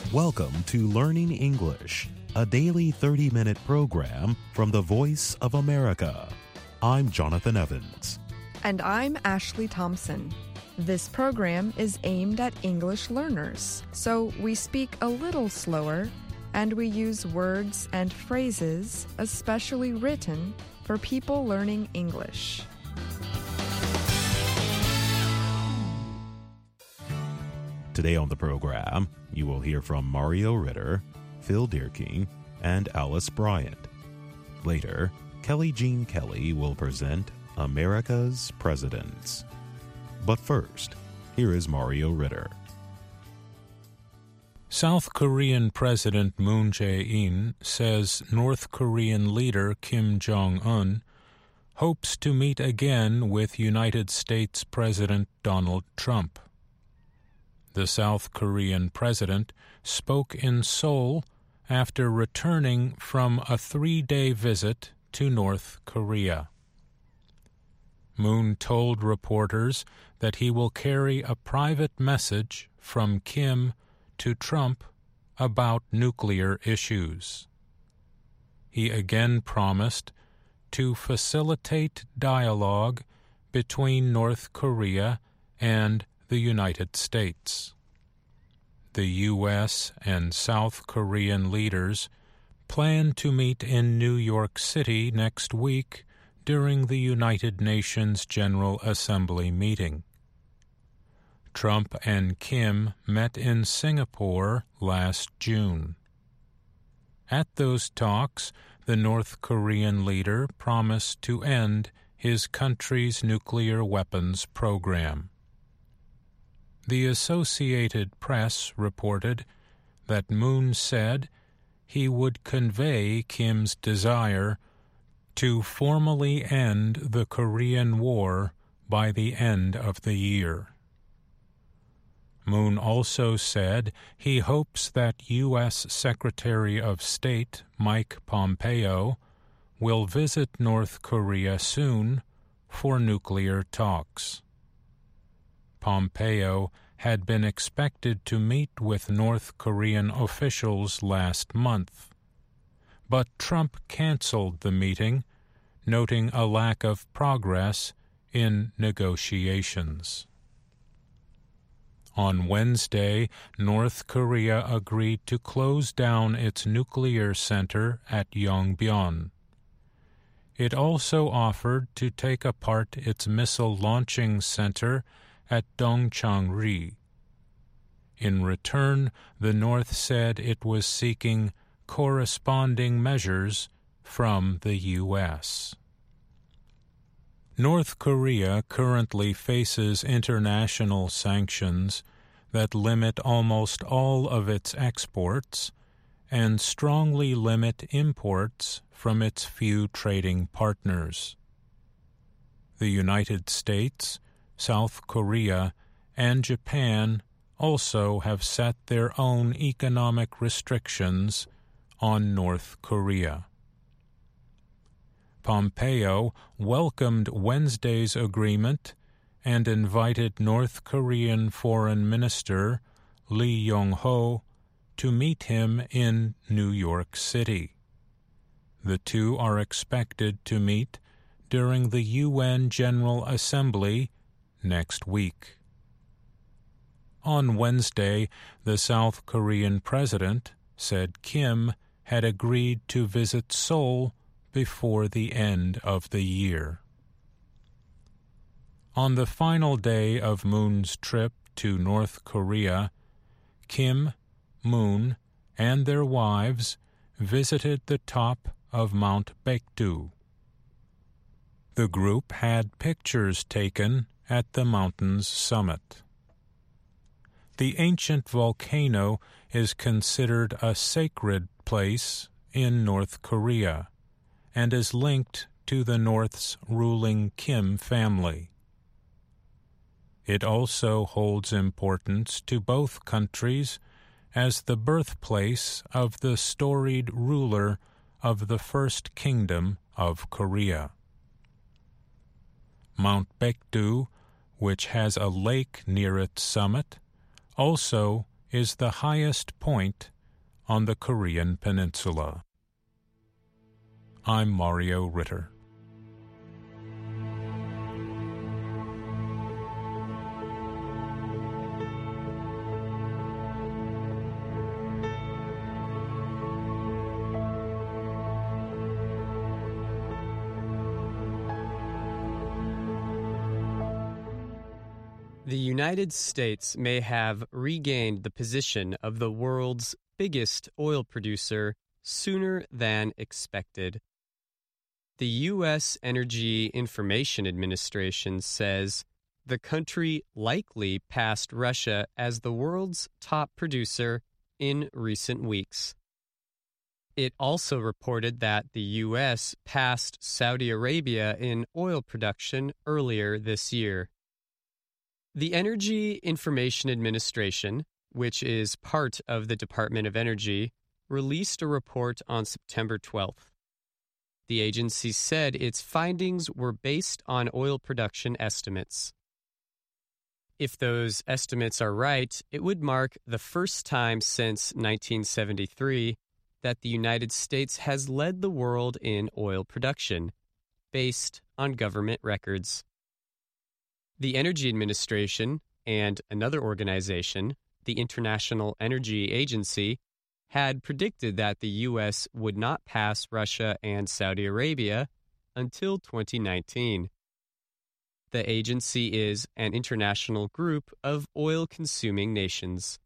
Welcome to Learning English, a daily 30-minute program from the Voice of America. I'm Jonathan Evans. And I'm Ashley Thompson. This program is aimed at English learners, so we speak a little slower and we use words and phrases especially written for people learning English. Today on the program, you will hear from Mario Ritter, Phil Deerking, and Alice Bryant. Later, Kelly Jean Kelly will present America's Presidents. But first, here is Mario Ritter. South Korean President Moon Jae-in says North Korean leader Kim Jong-un hopes to meet again with United States President Donald Trump. The South Korean president spoke in Seoul after returning from a 3-day visit to North Korea. Moon told reporters that he will carry a private message from Kim to Trump about nuclear issues. He again promised to facilitate dialogue between North Korea and the United States. The U.S. and South Korean leaders plan to meet in New York City next week during the United Nations General Assembly meeting. Trump and Kim met in Singapore last June. At those talks, the North Korean leader promised to end his country's nuclear weapons program. The Associated Press reported that Moon said he would convey Kim's desire to formally end the Korean War by the end of the year. Moon also said he hopes that U.S. Secretary of State Mike Pompeo will visit North Korea soon for nuclear talks. Pompeo had been expected to meet with North Korean officials last month, but Trump canceled the meeting, noting a lack of progress in negotiations. On Wednesday, North Korea agreed to close down its nuclear center at Yongbyon. It also offered to take apart its missile launching center at Dongchang-ri. In return, the North said it was seeking corresponding measures from the U.S. North Korea currently faces international sanctions that limit almost all of its exports and strongly limit imports from its few trading partners. The United States, South Korea, and Japan also have set their own economic restrictions on North Korea. Pompeo welcomed Wednesday's agreement and invited North Korean Foreign Minister Lee Yong-ho to meet him in New York City. The two are expected to meet during the UN General Assembly next week. On Wednesday, the South Korean president said Kim had agreed to visit Seoul before the end of the year. On the final day of Moon's trip to North Korea, Kim, Moon, and their wives visited the top of Mount Baekdu. The group had pictures taken at the mountain's summit. The ancient volcano is considered a sacred place in North Korea and is linked to the North's ruling Kim family. It also holds importance to both countries as the birthplace of the storied ruler of the First Kingdom of Korea. Mount Baekdu, which has a lake near its summit, also is the highest point on the Korean peninsula. I'm Mario Ritter. The United States may have regained the position of the world's biggest oil producer sooner than expected. The U.S. Energy Information Administration says the country likely passed Russia as the world's top producer in recent weeks. It also reported that the U.S. passed Saudi Arabia in oil production earlier this year. The Energy Information Administration, which is part of the Department of Energy, released a report on September 12th. The agency said its findings were based on oil production estimates. If those estimates are right, it would mark the first time since 1973 that the United States has led the world in oil production, based on government records. The Energy Administration and another organization, the International Energy Agency, had predicted that the U.S. would not pass Russia and Saudi Arabia until 2019. The agency is an international group of oil-consuming nations.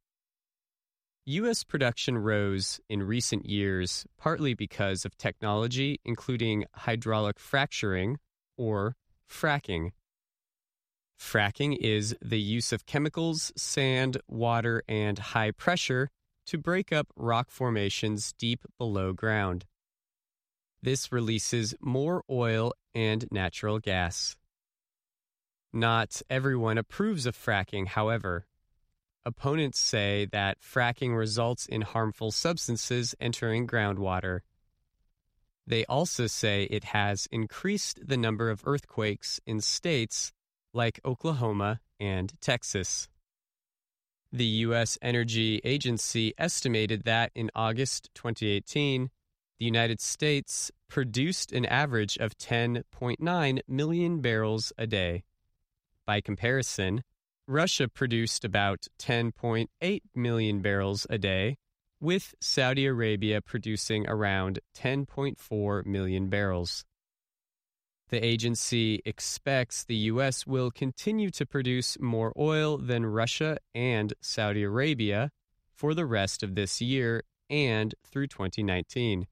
U.S. production rose in recent years partly because of technology including hydraulic fracturing, or fracking. Fracking is the use of chemicals, sand, water, and high pressure to break up rock formations deep below ground. This releases more oil and natural gas. Not everyone approves of fracking, however. Opponents say that fracking results in harmful substances entering groundwater. They also say it has increased the number of earthquakes in states like Oklahoma and Texas. The U.S. Energy Agency estimated that in August 2018, the United States produced an average of 10.9 million barrels a day. By comparison, Russia produced about 10.8 million barrels a day, with Saudi Arabia producing around 10.4 million barrels. The agency expects the U.S. will continue to produce more oil than Russia and Saudi Arabia for the rest of this year and through 2019.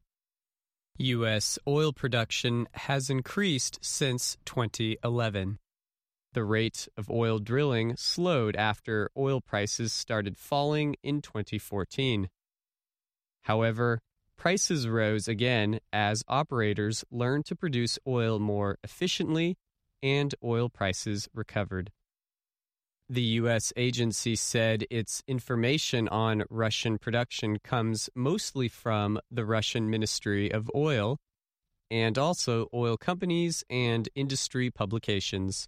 U.S. oil production has increased since 2011. The rate of oil drilling slowed after oil prices started falling in 2014. However, prices rose again as operators learned to produce oil more efficiently and oil prices recovered. The U.S. agency said its information on Russian production comes mostly from the Russian Ministry of Oil and also oil companies and industry publications.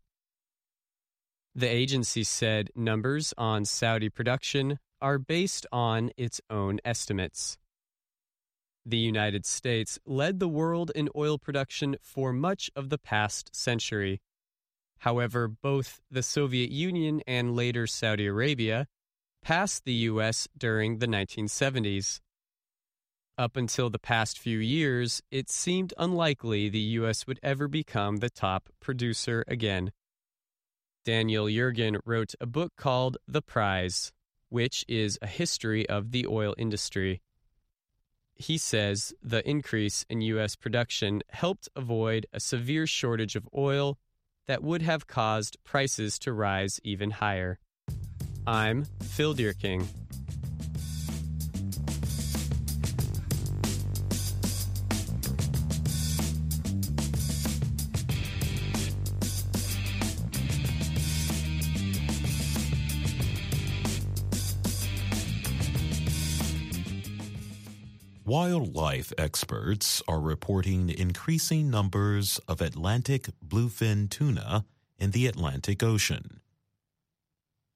The agency said numbers on Saudi production are based on its own estimates. The United States led the world in oil production for much of the past century. However, both the Soviet Union and later Saudi Arabia passed the U.S. during the 1970s. Up until the past few years, it seemed unlikely the U.S. would ever become the top producer again. Daniel Yergin wrote a book called The Prize, which is a history of the oil industry. He says the increase in U.S. production helped avoid a severe shortage of oil that would have caused prices to rise even higher. I'm Phil Dierking. Wildlife experts are reporting increasing numbers of Atlantic bluefin tuna in the Atlantic Ocean.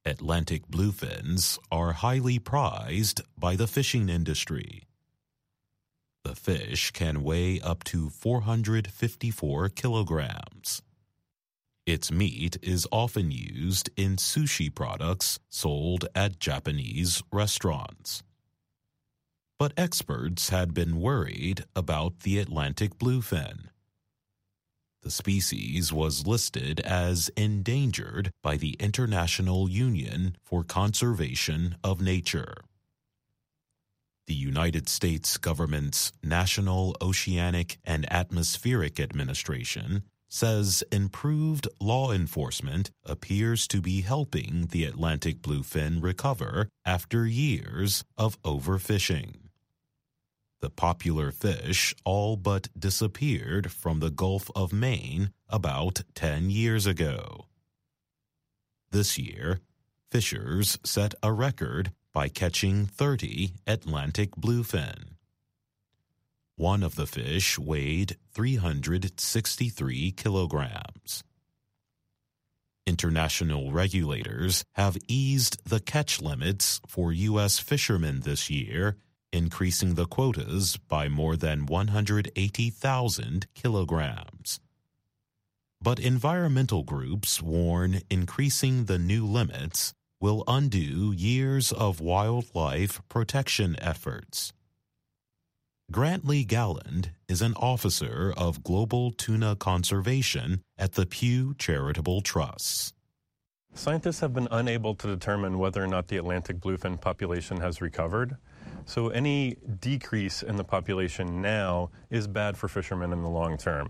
Atlantic bluefins are highly prized by the fishing industry. The fish can weigh up to 454 kilograms. Its meat is often used in sushi products sold at Japanese restaurants. But experts had been worried about the Atlantic bluefin. The species was listed as endangered by the International Union for Conservation of Nature. The United States government's National Oceanic and Atmospheric Administration says improved law enforcement appears to be helping the Atlantic bluefin recover after years of overfishing. The popular fish all but disappeared from the Gulf of Maine about 10 years ago. This year, fishers set a record by catching 30 Atlantic bluefin. One of the fish weighed 363 kilograms. International regulators have eased the catch limits for U.S. fishermen this year, increasing the quotas by more than 180,000 kilograms. But environmental groups warn increasing the new limits will undo years of wildlife protection efforts. Grantley Galland is an officer of global tuna conservation at the Pew Charitable Trusts. Scientists have been unable to determine whether or not the Atlantic bluefin population has recovered. So any decrease in the population now is bad for fishermen in the long term.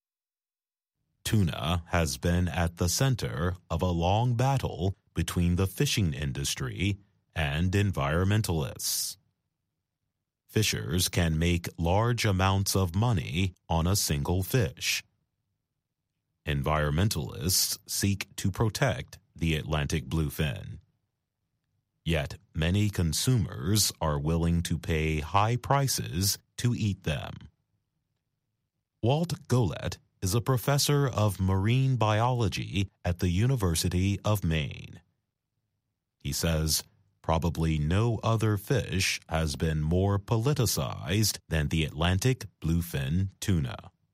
Tuna has been at the center of a long battle between the fishing industry and environmentalists. Fishers can make large amounts of money on a single fish. Environmentalists seek to protect the Atlantic bluefin. Yet many consumers are willing to pay high prices to eat them. Walt Golett is a professor of marine biology at the University of Maine. He says probably no other fish has been more politicized than the Atlantic bluefin tuna.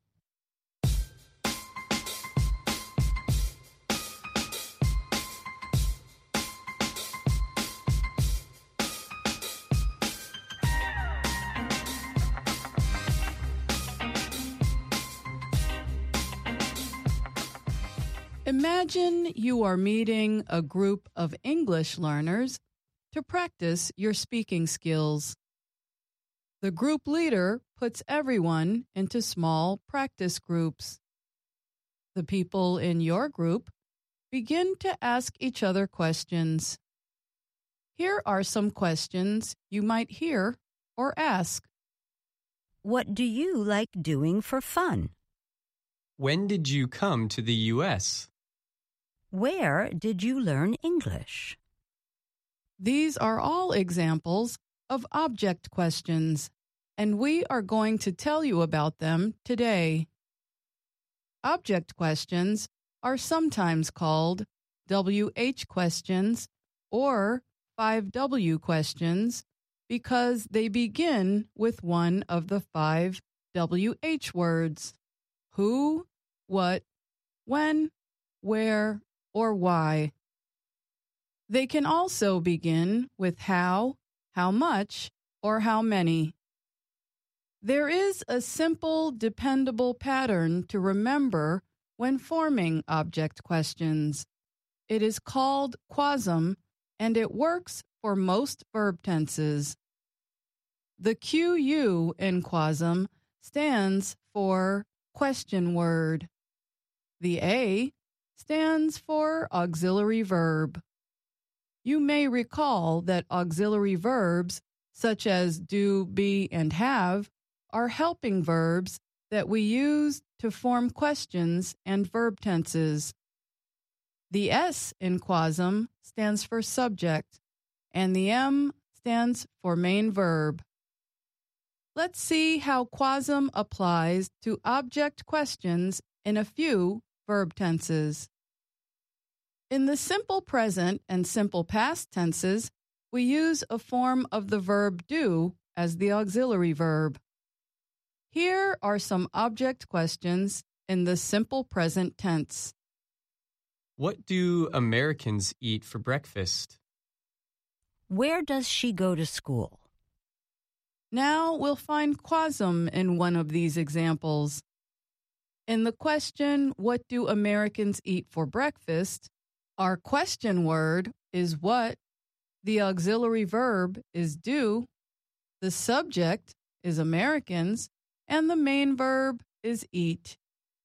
Imagine you are meeting a group of English learners to practice your speaking skills. The group leader puts everyone into small practice groups. The people in your group begin to ask each other questions. Here are some questions you might hear or ask. What do you like doing for fun? When did you come to the U.S.? Where did you learn English? These are all examples of object questions, and we are going to tell you about them today. Object questions are sometimes called WH questions or 5W questions because they begin with one of the 5 WH words: who, what, when, where, or why. They can also begin with how much, or how many. There is a simple, dependable pattern to remember when forming object questions. It is called quasm, and it works for most verb tenses. The QU in quasm stands for question word. The A stands for auxiliary verb. You may recall that auxiliary verbs, such as do, be, and have, are helping verbs that we use to form questions and verb tenses. The S in quasm stands for subject, and the M stands for main verb. Let's see how quasm applies to object questions in a few verb tenses. In the simple present and simple past tenses, we use a form of the verb do as the auxiliary verb. Here are some object questions in the simple present tense. What do Americans eat for breakfast? Where does she go to school? Now we'll find quasum in one of these examples. In the question, what do Americans eat for breakfast? Our question word is what, the auxiliary verb is do, the subject is Americans, and the main verb is eat.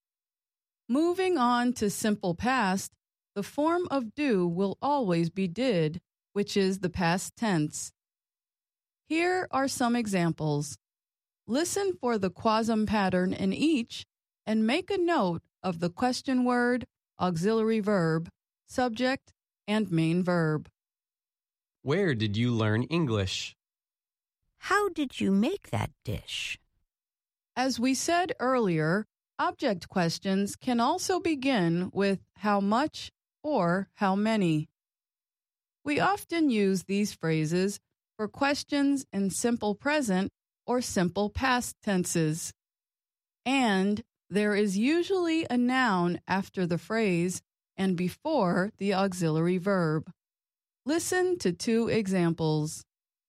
Moving on to simple past, the form of do will always be did, which is the past tense. Here are some examples. Listen for the quasum pattern in each and make a note of the question word, auxiliary verb, subject, and main verb. Where did you learn English? How did you make that dish? As we said earlier, object questions can also begin with how much or how many. We often use these phrases for questions in simple present or simple past tenses. And there is usually a noun after the phrase and before the auxiliary verb. Listen to two examples.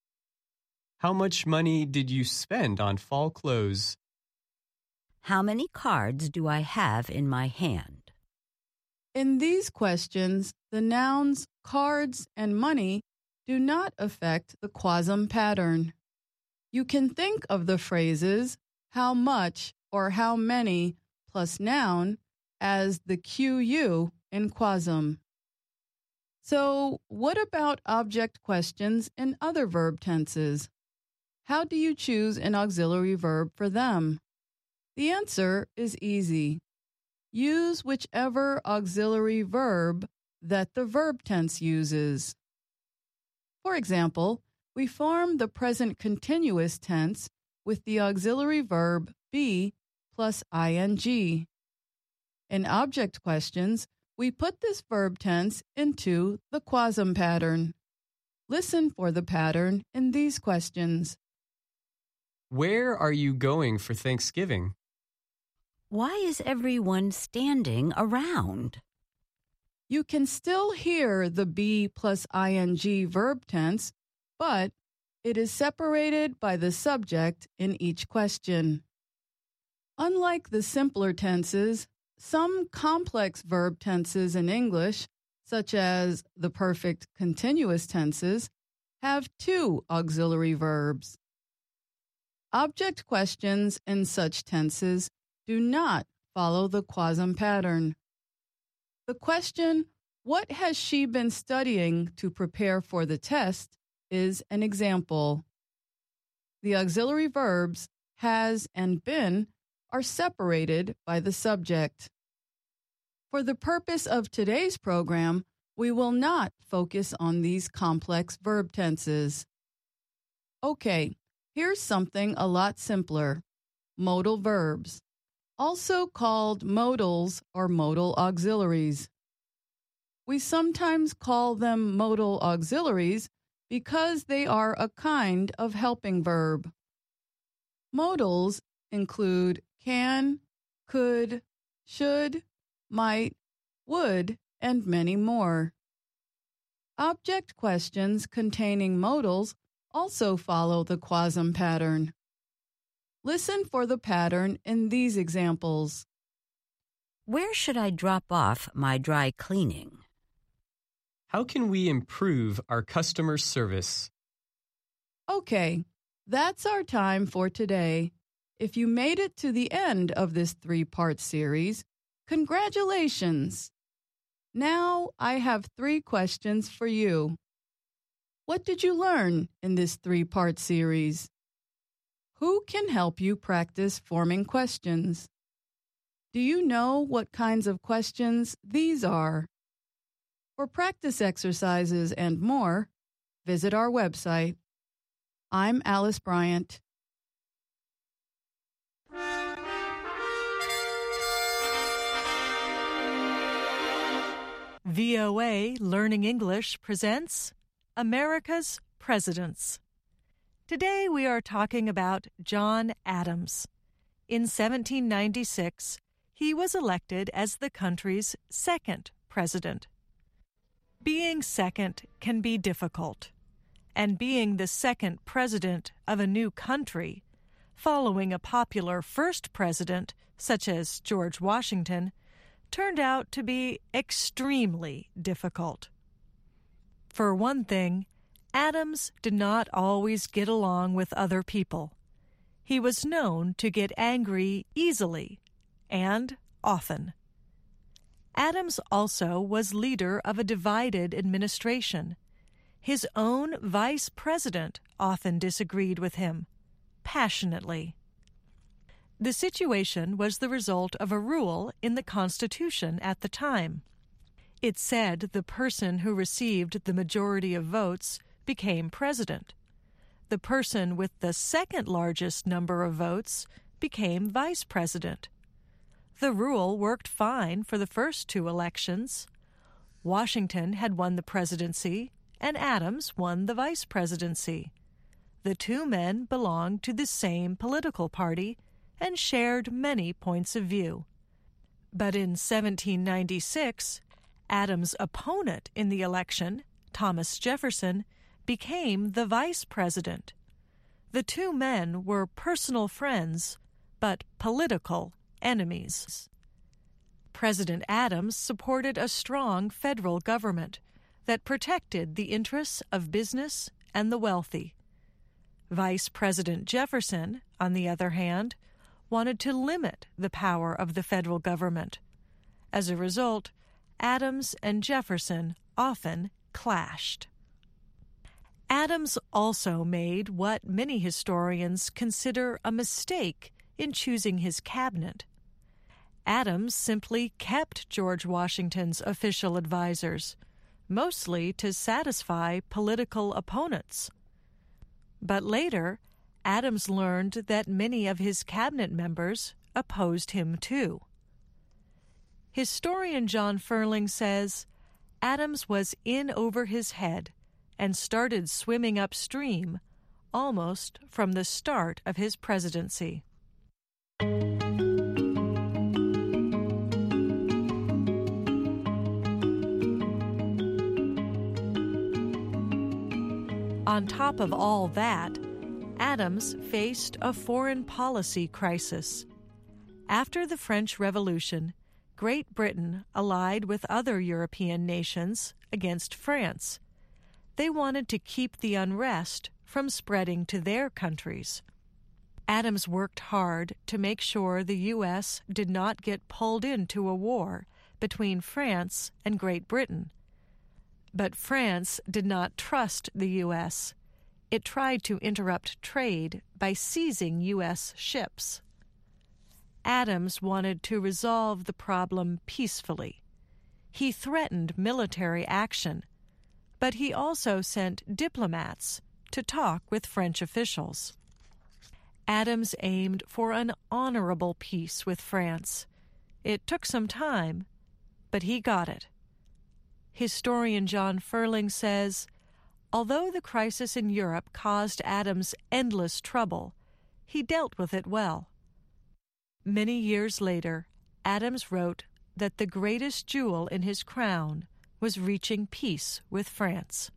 How much money did you spend on fall clothes? How many cards do I have in my hand? In these questions, the nouns cards and money do not affect the quasum pattern. You can think of the phrases how much or how many plus noun as the QU in quasum. So, what about object questions in other verb tenses? How do you choose an auxiliary verb for them? The answer is easy. Use whichever auxiliary verb that the verb tense uses. For example, we form the present continuous tense with the auxiliary verb be plus ing. In object questions, we put this verb tense into the quasum pattern. Listen for the pattern in these questions. Where are you going for Thanksgiving? Why is everyone standing around? You can still hear the be plus ing verb tense, but it is separated by the subject in each question. Unlike the simpler tenses, some complex verb tenses in English, such as the perfect continuous tenses, have two auxiliary verbs. Object questions in such tenses do not follow the quasum pattern. The question, what has she been studying to prepare for the test, is an example. The auxiliary verbs has and been are separated by the subject. For the purpose of today's program, we will not focus on these complex verb tenses. Okay, here's something a lot simpler. Modal verbs, also called modals or modal auxiliaries. We sometimes call them modal auxiliaries because they are a kind of helping verb. Modals include can, could, should, might, would, and many more. Object questions containing modals also follow the quasum pattern. Listen for the pattern in these examples. Where should I drop off my dry cleaning? How can we improve our customer service? Okay, that's our time for today. If you made it to the end of this 3-part series, congratulations! Now I have 3 questions for you. What did you learn in this 3-part series? Who can help you practice forming questions? Do you know what kinds of questions these are? For practice exercises and more, visit our website. I'm Alice Bryant. VOA Learning English presents America's Presidents. Today we are talking about John Adams. In 1796, he was elected as the country's second president. Being second can be difficult, and being the second president of a new country, following a popular first president such as George Washington, turned out to be extremely difficult. For one thing, Adams did not always get along with other people. He was known to get angry easily and often. Adams also was leader of a divided administration. His own vice president often disagreed with him, passionately. The situation was the result of a rule in the Constitution at the time. It said the person who received the majority of votes became president. The person with the second largest number of votes became vice president. The rule worked fine for the first two elections. Washington had won the presidency, and Adams won the vice presidency. The two men belonged to the same political party and shared many points of view. But in 1796, Adams' opponent in the election, Thomas Jefferson, became the vice president. The two men were personal friends, but political enemies. President Adams supported a strong federal government that protected the interests of business and the wealthy. Vice President Jefferson, on the other hand, wanted to limit the power of the federal government. As a result, Adams and Jefferson often clashed. Adams also made what many historians consider a mistake in choosing his cabinet. Adams simply kept George Washington's official advisors, mostly to satisfy political opponents. But later, Adams learned that many of his cabinet members opposed him too. Historian John Ferling says, Adams was in over his head and started swimming upstream almost from the start of his presidency. On top of all that, Adams faced a foreign policy crisis. After the French Revolution, Great Britain allied with other European nations against France. They wanted to keep the unrest from spreading to their countries. Adams worked hard to make sure the U.S. did not get pulled into a war between France and Great Britain. But France did not trust the U.S. It tried to interrupt trade by seizing U.S. ships. Adams wanted to resolve the problem peacefully. He threatened military action, but he also sent diplomats to talk with French officials. Adams aimed for an honorable peace with France. It took some time, but he got it. Historian John Ferling says, although the crisis in Europe caused Adams endless trouble, he dealt with it well. Many years later, Adams wrote that the greatest jewel in his crown was reaching peace with France.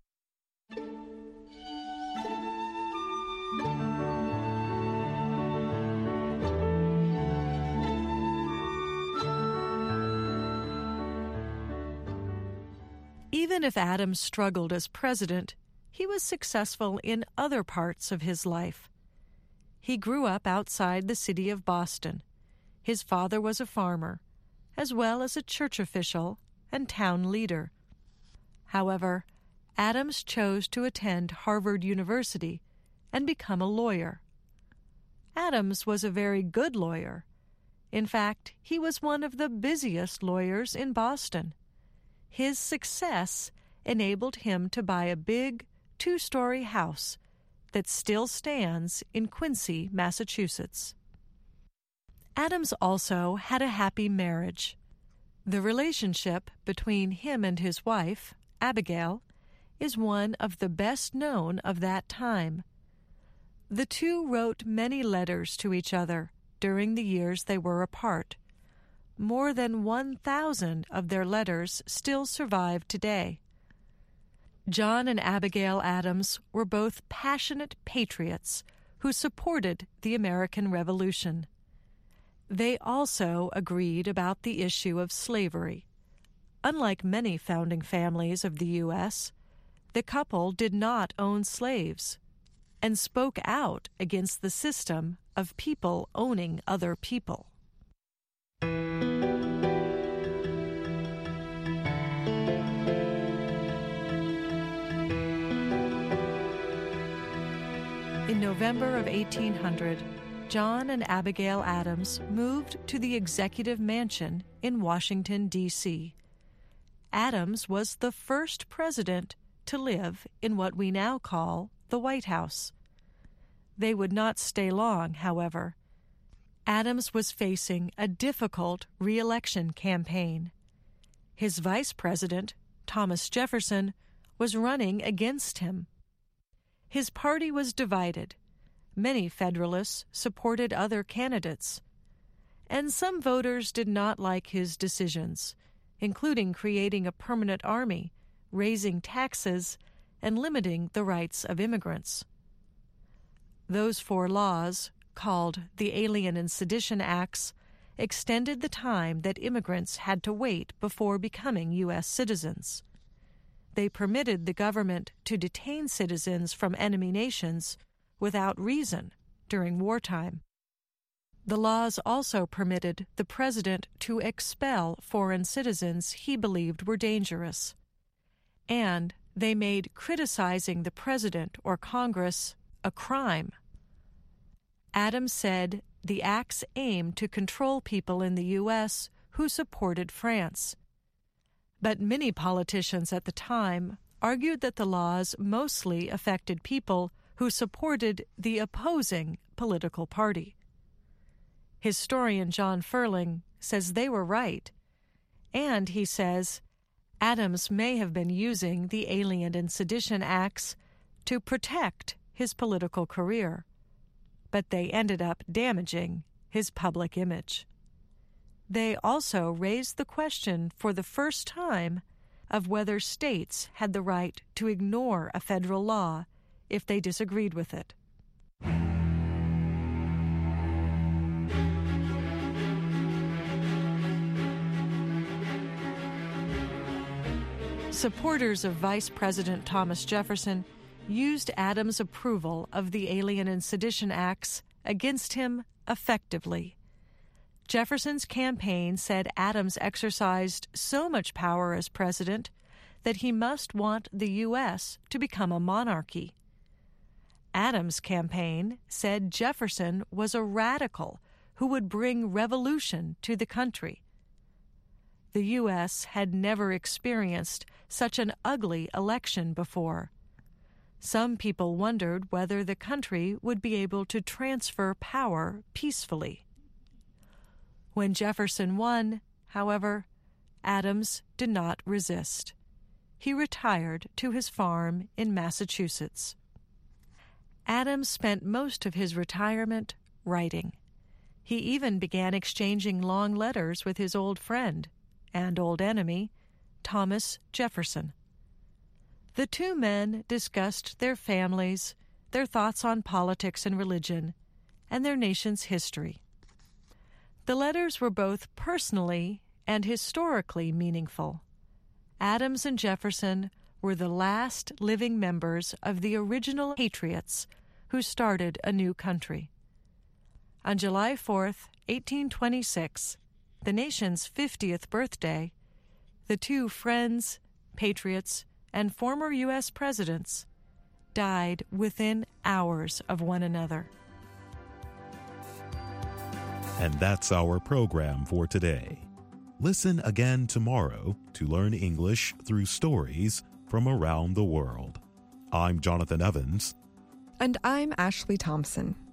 Even if Adams struggled as president, he was successful in other parts of his life. He grew up outside the city of Boston. His father was a farmer, as well as a church official and town leader. However, Adams chose to attend Harvard University and become a lawyer. Adams was a very good lawyer. In fact, he was one of the busiest lawyers in Boston. His success enabled him to buy a big, 2-story house that still stands in Quincy, Massachusetts. Adams also had a happy marriage. The relationship between him and his wife, Abigail, is one of the best known of that time. The two wrote many letters to each other during the years they were apart. More than 1,000 of their letters still survive today. John and Abigail Adams were both passionate patriots who supported the American Revolution. They also agreed about the issue of slavery. Unlike many founding families of the U.S., the couple did not own slaves and spoke out against the system of people owning other people. In November of 1800, John and Abigail Adams moved to the Executive Mansion in Washington, D.C. Adams was the first president to live in what we now call the White House. They would not stay long, however. Adams was facing a difficult re-election campaign. His vice president, Thomas Jefferson, was running against him. His party was divided. Many Federalists supported other candidates, and some voters did not like his decisions, including creating a permanent army, raising taxes, and limiting the rights of immigrants. Those 4 laws, called the Alien and Sedition Acts, extended the time that immigrants had to wait before becoming U.S. citizens. They permitted the government to detain citizens from enemy nations without reason during wartime. The laws also permitted the president to expel foreign citizens he believed were dangerous. And they made criticizing the president or Congress a crime. Adams said the acts aimed to control people in the U.S. who supported France. But many politicians at the time argued that the laws mostly affected people who supported the opposing political party. Historian John Ferling says they were right, and he says Adams may have been using the Alien and Sedition Acts to protect his political career, but they ended up damaging his public image. They also raised the question for the first time of whether states had the right to ignore a federal law if they disagreed with it. Supporters of Vice President Thomas Jefferson used Adams' approval of the Alien and Sedition Acts against him effectively. Jefferson's campaign said Adams exercised so much power as president that he must want the U.S. to become a monarchy. Adams' campaign said Jefferson was a radical who would bring revolution to the country. The U.S. had never experienced such an ugly election before. Some people wondered whether the country would be able to transfer power peacefully. When Jefferson won, however, Adams did not resist. He retired to his farm in Massachusetts. Adams spent most of his retirement writing. He even began exchanging long letters with his old friend and old enemy, Thomas Jefferson. The two men discussed their families, their thoughts on politics and religion, and their nation's history. The letters were both personally and historically meaningful. Adams and Jefferson were the last living members of the original patriots who started a new country. On July 4th, 1826, the nation's 50th birthday, the two friends, patriots, and former U.S. presidents died within hours of one another. And that's our program for today. Listen again tomorrow to learn English through stories from around the world. I'm Jonathan Evans. And I'm Ashley Thompson.